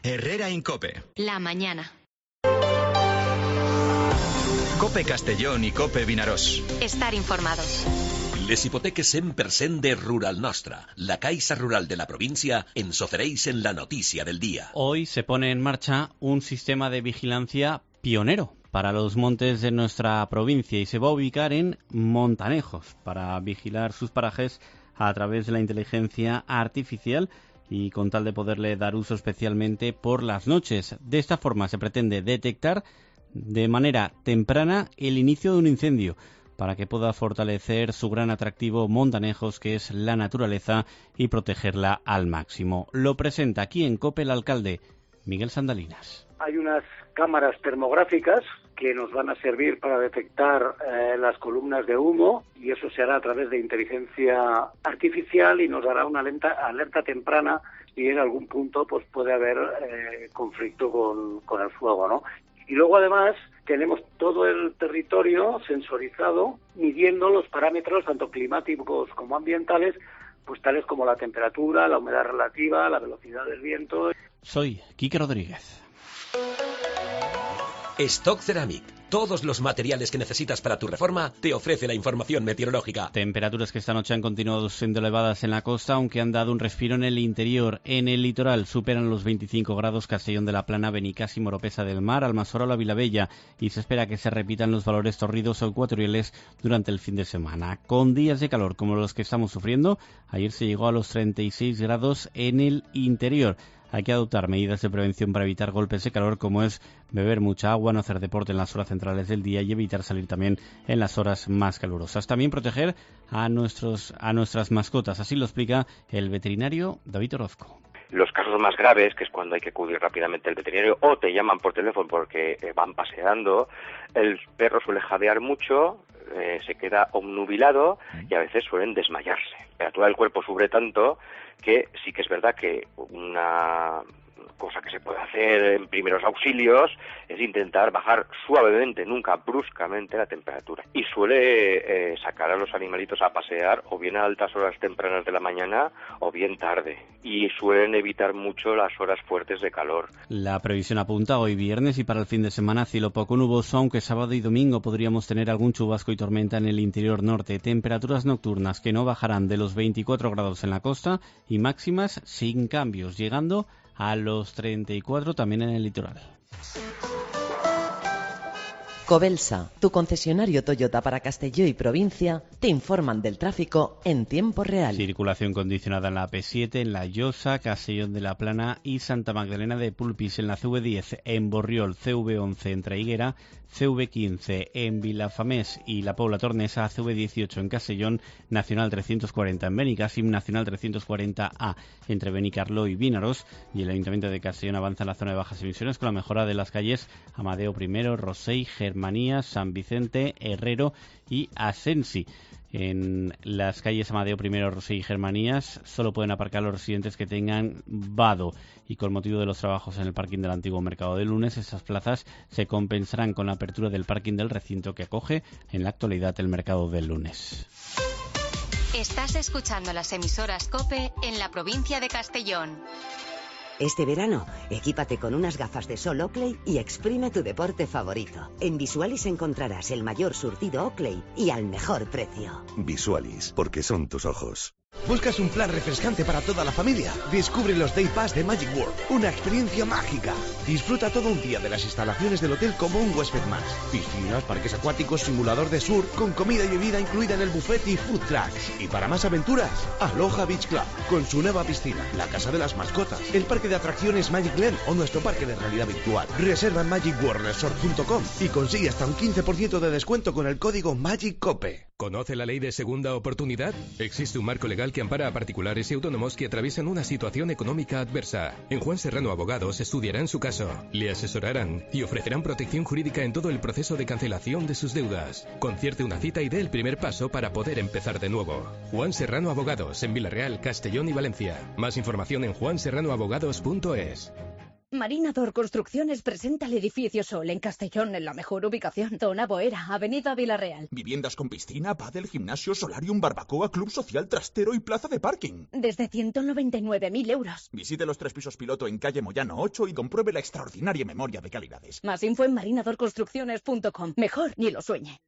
Herrera Incope. La mañana. Cope Castellón y Cope Vinaròs. Estar informados. Les hipoteques 100% de Rural Nostra, la Caixa Rural de la provincia, ens ofereix en la noticia del día. Hoy se pone en marcha un sistema de vigilancia pionero para los montes de nuestra provincia y se va a ubicar en Montanejos para vigilar sus parajes a través de la inteligencia artificial y con tal de poderle dar uso especialmente por las noches. De esta forma se pretende detectar de manera temprana el inicio de un incendio para que pueda fortalecer su gran atractivo Montanejos, que es la naturaleza, y protegerla al máximo. Lo presenta aquí en COPE el alcalde Miguel Sandalinas. Hay unas cámaras termográficas que nos van a servir para detectar las columnas de humo, y eso se hará a través de inteligencia artificial y nos dará una alerta temprana si en algún punto pues puede haber conflicto con el fuego, ¿no? Y luego además tenemos todo el territorio sensorizado, midiendo los parámetros tanto climáticos como ambientales, pues tales como la temperatura, la humedad relativa, la velocidad del viento. Soy Quique Rodríguez. Stock Ceramic. Todos los materiales que necesitas para tu reforma te ofrece la información meteorológica. Temperaturas que esta noche han continuado siendo elevadas en la costa, aunque han dado un respiro en el interior. En el litoral superan los 25 grados Castellón de la Plana, Benicàssim, Oropesa del Mar, Almassora o la Vilavella, y se espera que se repitan los valores torridos o ecuatoriales durante el fin de semana. Con días de calor como los que estamos sufriendo, ayer se llegó a los 36 grados en el interior. Hay que adoptar medidas de prevención para evitar golpes de calor, como es beber mucha agua, no hacer deporte en las horas centrales del día y evitar salir también en las horas más calurosas. También proteger a nuestras mascotas. Así lo explica el veterinario David Orozco. Los casos más graves, que es cuando hay que acudir rápidamente al veterinario o te llaman por teléfono porque van paseando, el perro suele jadear mucho, se queda obnubilado y a veces suelen desmayarse. La temperatura del cuerpo sube tanto que sí que es verdad que una cosa que se puede hacer en primeros auxilios es intentar bajar suavemente, nunca bruscamente, la temperatura. Y suele sacar a los animalitos a pasear o bien a altas horas tempranas de la mañana o bien tarde. Y suelen evitar mucho las horas fuertes de calor. La previsión apunta hoy viernes y para el fin de semana cielo poco nuboso, aunque sábado y domingo podríamos tener algún chubasco y tormenta en el interior norte. Temperaturas nocturnas que no bajarán de los 24 grados en la costa y máximas sin cambios, llegando a los 34 también en el litoral. Cobelsa, tu concesionario Toyota para Castelló y provincia, te informan del tráfico en tiempo real. Circulación condicionada en la AP7, en La Llosa, Castellón de la Plana y Santa Magdalena de Pulpis, en la CV10, en Borriol, CV11 en Traiguera, CV15 en Vilafamés y La Pobla Tornesa, CV18 en Castellón, Nacional 340 en Benicàssim, Nacional 340A entre Benicarló y Vinaròs, y el Ayuntamiento de Castellón avanza en la zona de bajas emisiones con la mejora de las calles Amadeo I, Rosell, Germanías, San Vicente, Herrero y Asensi. En las calles Amadeo I, Rosell y Germanías solo pueden aparcar los residentes que tengan vado, y con motivo de los trabajos en el parking del antiguo mercado de Lunes, esas plazas se compensarán con la apertura del parking del recinto que acoge en la actualidad el mercado del Lunes. Estás escuchando las emisoras COPE en la provincia de Castellón. Este verano, equípate con unas gafas de sol Oakley y exprime tu deporte favorito. En Visualis encontrarás el mayor surtido Oakley y al mejor precio. Visualis, porque son tus ojos. ¿Buscas un plan refrescante para toda la familia? Descubre los Day Pass de Magic World, una experiencia mágica. Disfruta todo un día de las instalaciones del hotel como un huésped más. Piscinas, parques acuáticos, simulador de surf, con comida y bebida incluida en el buffet y food trucks. Y para más aventuras, Aloha Beach Club, con su nueva piscina, la casa de las mascotas, el parque de atracciones Magic Land o nuestro parque de realidad virtual. Reserva en magicworldresort.com y consigue hasta un 15% de descuento con el código MAGICCOPE. ¿Conoce la ley de segunda oportunidad? Existe un marco legal que ampara a particulares y autónomos que atraviesan una situación económica adversa. En Juan Serrano Abogados estudiarán su caso, le asesorarán y ofrecerán protección jurídica en todo el proceso de cancelación de sus deudas. Concierte una cita y dé el primer paso para poder empezar de nuevo. Juan Serrano Abogados, en Villarreal, Castellón y Valencia. Más información en juanserranoabogados.es. Marinador Construcciones presenta el edificio Sol en Castellón, en la mejor ubicación. Zona Boera, Avenida Villarreal. Viviendas con piscina, pádel, gimnasio, solarium, barbacoa, club social, trastero y plaza de parking. Desde 199.000 euros. Visite los 3 pisos piloto en calle Moyano 8 y compruebe la extraordinaria memoria de calidades. Más info en marinadorconstrucciones.com. Mejor ni lo sueñe.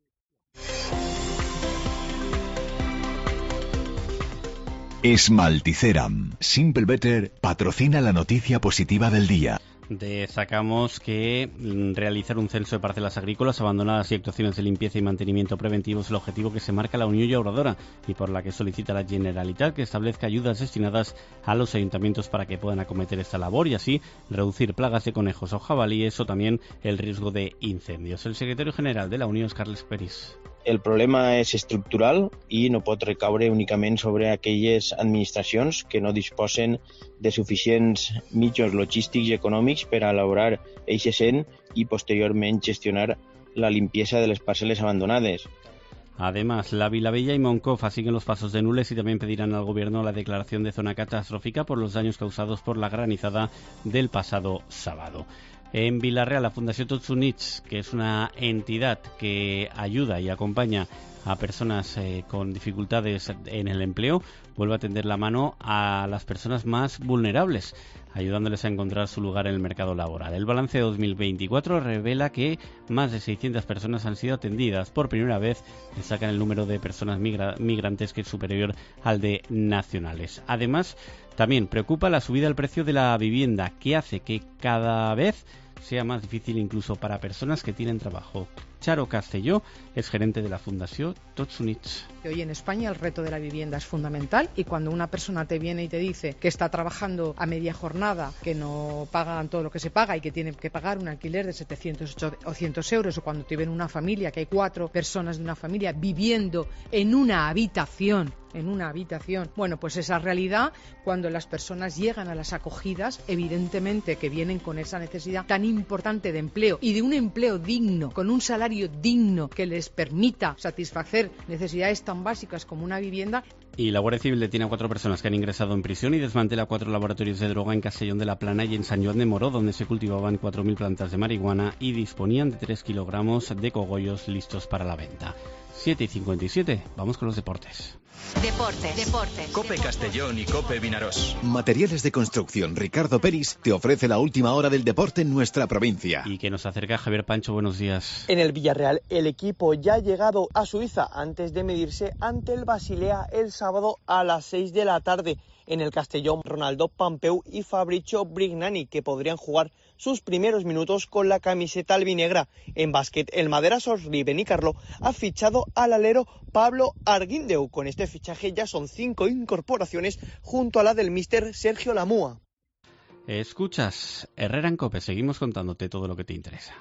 Esmalticeram Simple Better patrocina la noticia positiva del día. Destacamos que realizar un censo de parcelas agrícolas abandonadas y actuaciones de limpieza y mantenimiento preventivo es el objetivo que se marca la Unión Llauradora y por la que solicita la Generalitat que establezca ayudas destinadas a los ayuntamientos para que puedan acometer esta labor y así reducir plagas de conejos o jabalíes o también el riesgo de incendios. El secretario general de la Unión es Carles Peris. El problema és estructural i no pot recaure únicament sobre aquelles administracions que no disposen de suficients mitjans logístics i econòmics per a elaborar eixe cens i posteriorment gestionar la limpieza de les parceles abandonades. Además, la Vilavella y Moncofa siguen los pasos de Nules y también pedirán al gobierno la declaración de zona catastrófica por los daños causados por la granizada del pasado sábado. En Villarreal, la Fundació Tots Units, que es una entidad que ayuda y acompaña a personas con dificultades en el empleo, vuelve a tender la mano a las personas más vulnerables, ayudándoles a encontrar su lugar en el mercado laboral. El balance de 2024 revela que más de 600 personas han sido atendidas. Por primera vez destacan el número de personas migrantes que es superior al de nacionales. Además, también preocupa la subida del precio de la vivienda, que hace que cada vez sea más difícil incluso para personas que tienen trabajo. Charo Castelló es gerente de la Fundació Tots Units. Hoy en España el reto de la vivienda es fundamental y cuando una persona te viene y te dice que está trabajando a media jornada, que no pagan todo lo que se paga y que tiene que pagar un alquiler de 700 o 800 euros, o cuando te ven una familia, que hay 4 personas de una familia viviendo en una habitación, bueno, pues esa realidad, cuando las personas llegan a las acogidas, evidentemente que vienen con esa necesidad tan importante de empleo y de un empleo digno, con un salario digno que les permita satisfacer necesidades tan básicas como una vivienda. Y la Guardia Civil detiene a 4 personas que han ingresado en prisión y desmantela 4 laboratorios de droga en Castellón de la Plana y en San Joan de Moró, donde se cultivaban 4.000 plantas de marihuana y disponían de 3 kilogramos de cogollos listos para la venta. 7:57, vamos con los deportes. Deportes. Cope Castellón y Cope Vinarós. Materiales de construcción Ricardo Peris te ofrece la última hora del deporte en nuestra provincia. Y que nos acerca Javier Pancho, buenos días. En el Villarreal, el equipo ya ha llegado a Suiza antes de medirse ante el Basilea el sábado a las 6 de la tarde. En el Castellón, Ronaldo Pampeu y Fabricio Brignani, que podrían jugar sus primeros minutos con la camiseta albinegra. En básquet, el Madera Sorri Benicarló ha fichado al alero Pablo Arguindeu. Con este fichaje ya son 5 incorporaciones junto a la del míster Sergio Lamúa. Escuchas Herrera en Cope, seguimos contándote todo lo que te interesa.